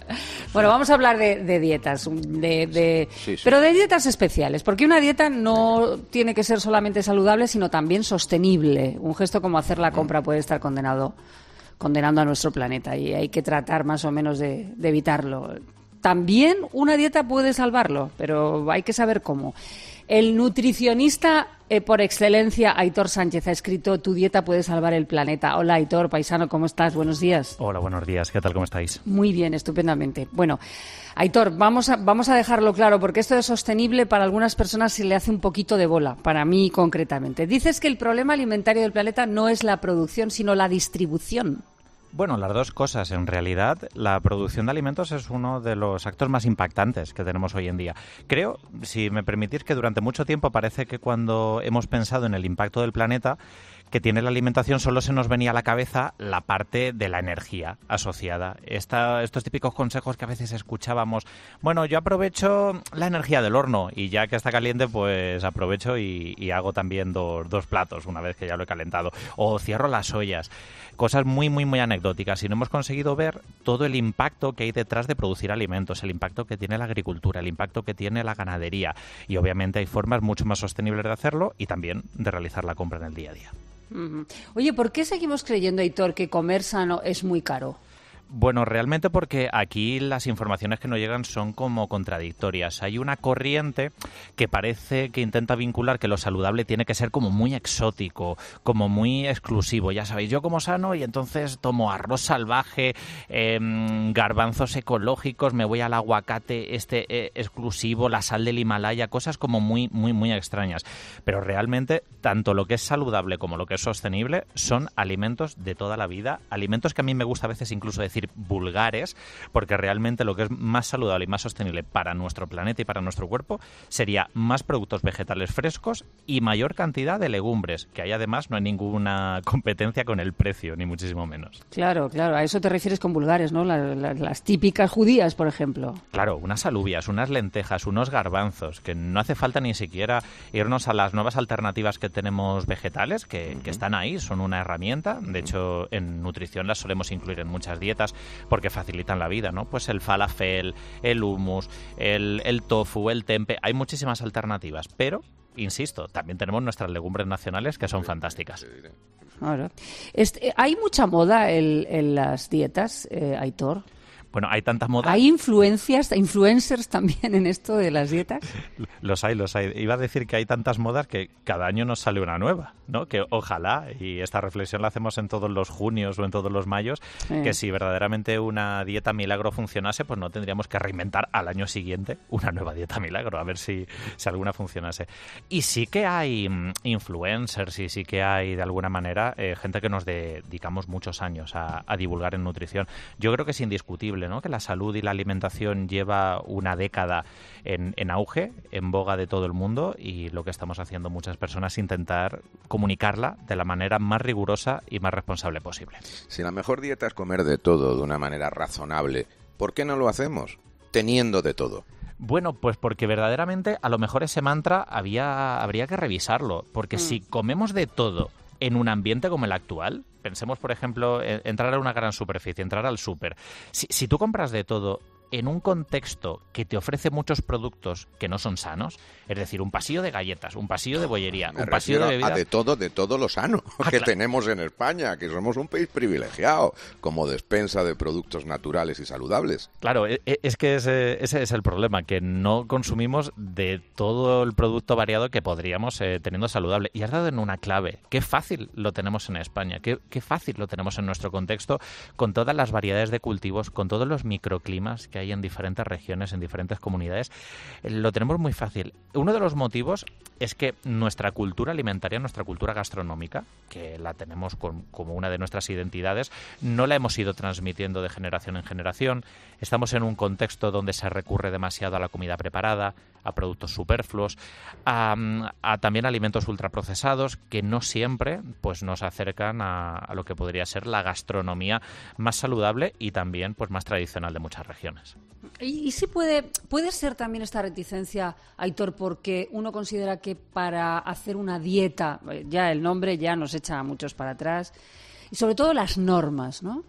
Bueno, vamos a hablar de, de dietas, de, de, sí, sí. pero de dietas especiales, porque una dieta no tiene que ser solamente saludable, sino también sostenible. Un gesto como hacer la compra puede estar condenado, condenando a nuestro planeta y hay que tratar más o menos de, de evitarlo. También una dieta puede salvarlo, pero hay que saber cómo. El nutricionista eh, por excelencia, Aitor Sánchez, ha escrito Tu dieta puede salvar el planeta. Hola, Aitor, paisano, ¿cómo estás? Buenos días. Hola, buenos días. ¿Qué tal? ¿Cómo estáis? Muy bien, estupendamente. Bueno, Aitor, vamos a, vamos a dejarlo claro, porque esto de sostenible para algunas personas se le hace un poquito de bola, para mí concretamente. Dices que el problema alimentario del planeta no es la producción, sino la distribución. Bueno, las dos cosas. En realidad, la producción de alimentos es uno de los actos más impactantes que tenemos hoy en día. Creo, si me permitís, que durante mucho tiempo parece que cuando hemos pensado en el impacto del planeta que tiene la alimentación solo se nos venía a la cabeza la parte de la energía asociada. Esta, estos típicos consejos que a veces escuchábamos, bueno, yo aprovecho la energía del horno y ya que está caliente, pues aprovecho y, y hago también dos, dos platos una vez que ya lo he calentado. O cierro las ollas. Cosas muy, muy, muy anecdóticas. Y no hemos conseguido ver todo el impacto que hay detrás de producir alimentos, el impacto que tiene la agricultura, el impacto que tiene la ganadería. Y obviamente hay formas mucho más sostenibles de hacerlo y también de realizar la compra en el día a día. Uh-huh. Oye, ¿por qué seguimos creyendo, Aitor, que comer sano es muy caro? Bueno, realmente porque aquí las informaciones que nos llegan son como contradictorias. Hay una corriente que parece que intenta vincular que lo saludable tiene que ser como muy exótico, como muy exclusivo. Ya sabéis, yo como sano y entonces tomo arroz salvaje, eh, garbanzos ecológicos, me voy al aguacate este eh, exclusivo, la sal del Himalaya, cosas como muy, muy, muy extrañas. Pero realmente, tanto lo que es saludable como lo que es sostenible son alimentos de toda la vida, alimentos que a mí me gusta a veces incluso decir vulgares, porque realmente lo que es más saludable y más sostenible para nuestro planeta y para nuestro cuerpo sería más productos vegetales frescos y mayor cantidad de legumbres, que ahí además no hay ninguna competencia con el precio, ni muchísimo menos. Claro, claro, a eso te refieres con vulgares, ¿no? La, la, las típicas judías, por ejemplo. Claro, unas alubias, unas lentejas, unos garbanzos, que no hace falta ni siquiera irnos a las nuevas alternativas que tenemos vegetales, que, uh-huh. que están ahí, son una herramienta. De hecho, en nutrición las solemos incluir en muchas dietas porque facilitan la vida, ¿no? Pues el falafel, el hummus, el, el tofu, el tempe, hay muchísimas alternativas, pero, insisto, también tenemos nuestras legumbres nacionales que son fantásticas. Ahora, este, ¿hay mucha moda en, en las dietas, eh, Aitor? Bueno, hay tanta moda. ¿Hay influencias, influencers también en esto de las dietas? Los hay, los hay. Iba a decir que hay tantas modas que cada año nos sale una nueva, ¿no? Que ojalá, y esta reflexión la hacemos en todos los junios o en todos los mayos, sí. que si verdaderamente una dieta milagro funcionase, pues no tendríamos que reinventar al año siguiente una nueva dieta milagro, a ver si, si alguna funcionase. Y sí que hay influencers y sí que hay, de alguna manera, eh, gente que nos dedicamos muchos años a, a divulgar en nutrición. Yo creo que es indiscutible, ¿no? Que la salud y la alimentación lleva una década en, en auge, en boga de todo el mundo, y lo que estamos haciendo muchas personas es intentar comunicarla de la manera más rigurosa y más responsable posible. Si la mejor dieta es comer de todo de una manera razonable, ¿por qué no lo hacemos? Teniendo de todo. Bueno, pues porque verdaderamente a lo mejor ese mantra había, habría que revisarlo, porque mm. si comemos de todo en un ambiente como el actual, pensemos, por ejemplo, en entrar a una gran superficie, entrar al súper. Si, si tú compras de todo en un contexto que te ofrece muchos productos que no son sanos, es decir, un pasillo de galletas, un pasillo de bollería, Me un pasillo de bebidas... a de todo, de todo lo sano ah, que claro. tenemos en España, que somos un país privilegiado como despensa de productos naturales y saludables. Claro, es que ese, ese es el problema, que no consumimos de todo el producto variado que podríamos eh, teniendo saludable. Y has dado en una clave, qué fácil lo tenemos en España, qué, qué fácil lo tenemos en nuestro contexto, con todas las variedades de cultivos, con todos los microclimas que hay en diferentes regiones, en diferentes comunidades, lo tenemos muy fácil. Uno de los motivos es que nuestra cultura alimentaria, nuestra cultura gastronómica, que la tenemos con, como una de nuestras identidades, no la hemos ido transmitiendo de generación en generación. Estamos en un contexto donde se recurre demasiado a la comida preparada, a productos superfluos, a, a también alimentos ultraprocesados que no siempre pues nos acercan a, a lo que podría ser la gastronomía más saludable y también pues más tradicional de muchas regiones. Y, y sí puede, puede ser también esta reticencia, Aitor, porque uno considera que para hacer una dieta, ya el nombre ya nos echa a muchos para atrás, y sobre todo las normas, ¿no?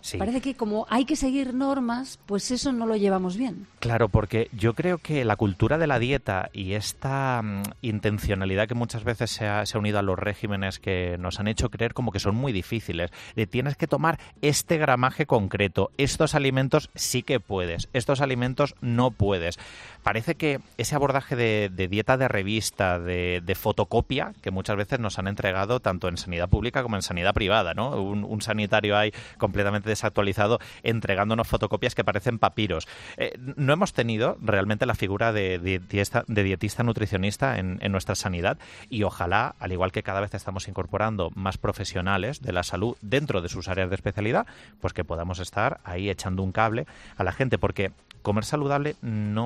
Sí. Parece que como hay que seguir normas, pues eso no lo llevamos bien. Claro, porque yo creo que la cultura de la dieta y esta um, intencionalidad que muchas veces se ha, se ha unido a los regímenes que nos han hecho creer como que son muy difíciles. De tienes que tomar este gramaje concreto, estos alimentos sí que puedes, estos alimentos no puedes. Parece que ese abordaje de, de dieta de revista, de, de fotocopia, que muchas veces nos han entregado tanto en sanidad pública como en sanidad privada, ¿no? Un, un sanitario ahí completamente desactualizado entregándonos fotocopias que parecen papiros. Eh, no hemos tenido realmente la figura de, de, dieta, de dietista nutricionista en, en nuestra sanidad y ojalá, al igual que cada vez estamos incorporando más profesionales de la salud dentro de sus áreas de especialidad, pues que podamos estar ahí echando un cable a la gente, porque comer saludable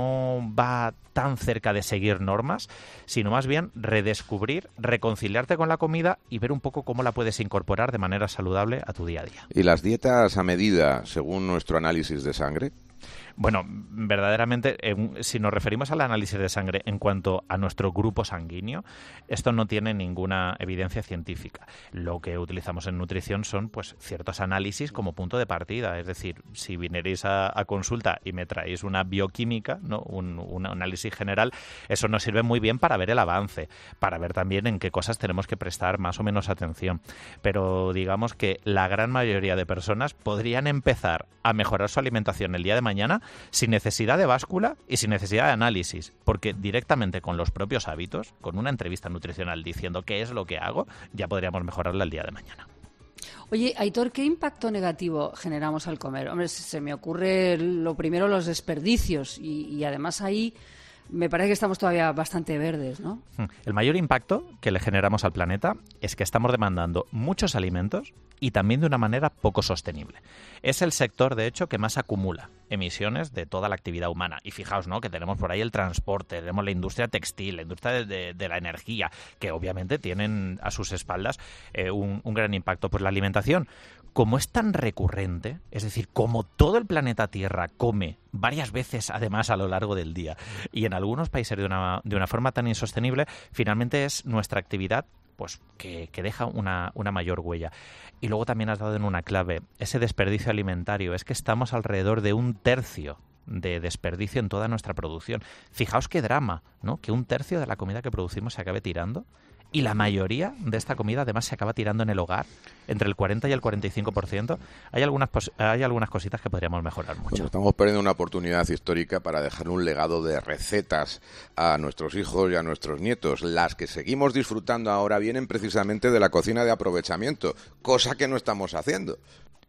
no va tan cerca de seguir normas, sino más bien redescubrir, reconciliarte con la comida y ver un poco cómo la puedes incorporar de manera saludable a tu día a día. ¿Y las dietas a medida, según nuestro análisis de sangre? Bueno, verdaderamente, eh, si nos referimos al análisis de sangre en cuanto a nuestro grupo sanguíneo, esto no tiene ninguna evidencia científica. Lo que utilizamos en nutrición son pues ciertos análisis como punto de partida. Es decir, si vinierais a, a consulta y me traéis una bioquímica, ¿no? un, un análisis general, eso nos sirve muy bien para ver el avance, para ver también en qué cosas tenemos que prestar más o menos atención. Pero digamos que la gran mayoría de personas podrían empezar a mejorar su alimentación el día de mañana sin necesidad de báscula y sin necesidad de análisis, porque directamente con los propios hábitos, con una entrevista nutricional diciendo qué es lo que hago, ya podríamos mejorarla el día de mañana. Oye, Aitor, ¿qué impacto negativo generamos al comer? Hombre, se me ocurre lo primero los desperdicios y, y además ahí me parece que estamos todavía bastante verdes, ¿no? El mayor impacto que le generamos al planeta es que estamos demandando muchos alimentos y también de una manera poco sostenible. Es el sector, de hecho, que más acumula emisiones de toda la actividad humana. Y fijaos, ¿no?, que tenemos por ahí el transporte, tenemos la industria textil, la industria de, de, de la energía, que obviamente tienen a sus espaldas eh, un, un gran impacto. Pues la alimentación, como es tan recurrente, es decir, como todo el planeta Tierra come varias veces además a lo largo del día y en algunos países de una, de una forma tan insostenible, finalmente es nuestra actividad pues que, que deja una, una mayor huella. Y luego también has dado en una clave, ese desperdicio alimentario, es que estamos alrededor de un tercio de desperdicio en toda nuestra producción. Fijaos qué drama, ¿no?, que un tercio de la comida que producimos se acabe tirando. Y la mayoría de esta comida además se acaba tirando en el hogar, entre el cuarenta y el cuarenta y cinco por ciento. Hay algunas pos- hay algunas cositas que podríamos mejorar mucho. Bueno, estamos perdiendo una oportunidad histórica para dejar un legado de recetas a nuestros hijos y a nuestros nietos. Las que seguimos disfrutando ahora vienen precisamente de la cocina de aprovechamiento, cosa que no estamos haciendo.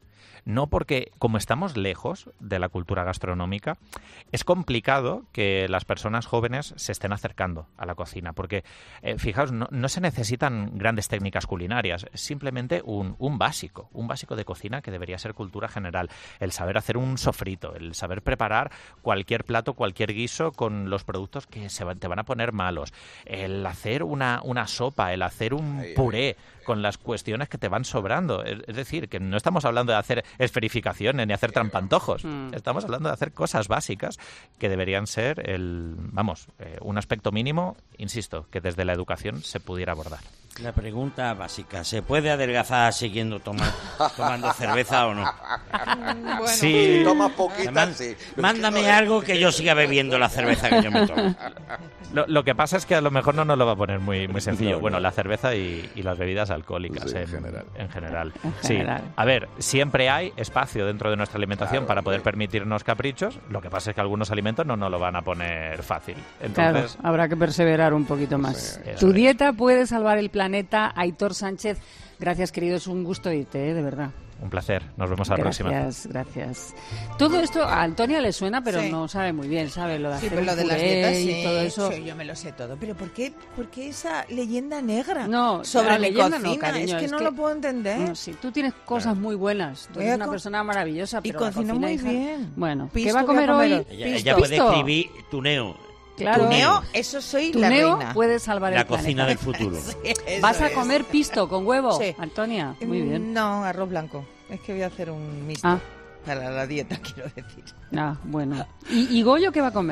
No, porque como estamos lejos de la cultura gastronómica, es complicado que las personas jóvenes se estén acercando a la cocina, porque eh, fijaos, no, no se necesitan grandes técnicas culinarias, es simplemente un, un básico, un básico de cocina que debería ser cultura general, el saber hacer un sofrito, el saber preparar cualquier plato, cualquier guiso con los productos que se van, te van a poner malos, el hacer una, una sopa, el hacer un puré con las cuestiones que te van sobrando, es, es decir, que no estamos hablando de hacer esferificaciones ni hacer trampantojos. Mm. Estamos hablando de hacer cosas básicas que deberían ser el, vamos, eh, un aspecto mínimo, insisto, que desde la educación se pudiera abordar. La pregunta básica, ¿se puede adelgazar siguiendo toma, tomando cerveza o no? Bueno, sí. Si tomas poquita, Man, sí. Mándame que no algo que yo siga bebiendo la cerveza que yo me tomo. Lo, lo que pasa es que a lo mejor no nos lo va a poner muy, muy sencillo. No, no. Bueno, la cerveza y, y las bebidas alcohólicas Sí, en en, general. en general. En Sí. general. A ver, siempre hay espacio dentro de nuestra alimentación Claro, para poder hombre. permitirnos caprichos. Lo que pasa es que algunos alimentos no nos lo van a poner fácil. Claro, Entonces, habrá que perseverar un poquito más. Sí, eso Tu es. dieta puede salvar el planeta. Aitor Sánchez, gracias, querido, es un gusto irte, ¿eh? De verdad. un placer. Nos vemos a la próxima. Gracias, gracias. Todo esto a Antonia le suena, pero Sí. no sabe muy bien, ¿sabe? Lo de Sí, hacer pero lo un de las puré dietas, y sí, todo eso. sí, yo me lo sé todo. Pero ¿por qué, por qué esa leyenda negra No, sobre la mi leyenda cocina? no, cariño, es que es no que- lo puedo entender. No, sí, tú tienes cosas muy buenas. Tú Voy eres a una co- persona maravillosa, y pero la cocino cocina, muy hija- bien. Bueno, ¿qué Pisto va a voy a comer comer hoy? hoy. Ella, Pisto. ella puede Pisto. escribir tuneo. Claro. Tuneo, eso soy la Tuneo reina. puede salvar La el planeta. cocina del futuro. Eso ¿Vas a es. comer pisto con huevo, Sí. Antonia? Muy Mm, bien. No, arroz blanco. Es que voy a hacer un mixto. Ah. Para la dieta, quiero decir. Ah, bueno. ¿Y, y Goyo qué va a comer?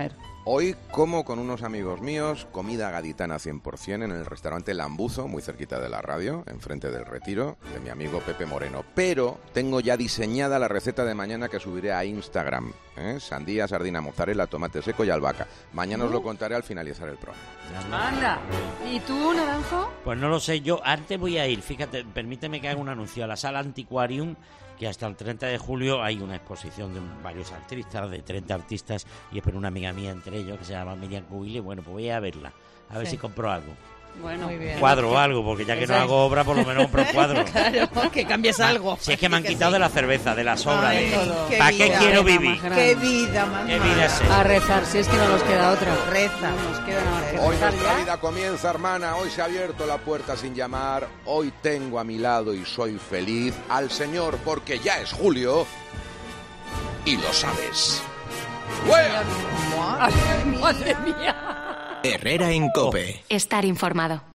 Hoy como con unos amigos míos comida gaditana cien por ciento en el restaurante Lambuzo, muy cerquita de la radio, enfrente del Retiro, de mi amigo Pepe Moreno. Pero tengo ya diseñada la receta de mañana que subiré a Instagram. ¿eh? Sandía, sardina, mozzarella, tomate seco y albahaca. Mañana uh. os lo contaré al finalizar el programa. Anda. ¿Y tú, Naranjo? Pues no lo sé, yo antes voy a ir, fíjate, permíteme que haga un anuncio a la Sala Antiquarium, que hasta el treinta de julio hay una exposición de varios artistas, de treinta artistas, y espero una amiga mía entre ellos, que se llama Miriam Cubili. Bueno, pues voy a verla, a ver sí. si compro algo. Bueno, muy bien. Cuadro o algo, porque ya que Exacto. no hago obra, por lo menos compro cuadro. Claro, que cambies algo. Si es que me han quitado sí. de la cerveza, de la sobra. Ay, de... ¿Para qué quiero vivir? Qué vida, más ¿Qué vida es A rezar, si es que no nos queda otra. Reza. No nos queda nada que Hoy rezar nuestra ya. vida comienza, hermana. Hoy se ha abierto la puerta sin llamar. Hoy tengo a mi lado y soy feliz al Señor, porque ya es julio y lo sabes. ¡Madre mía! Herrera en COPE. Estar informado.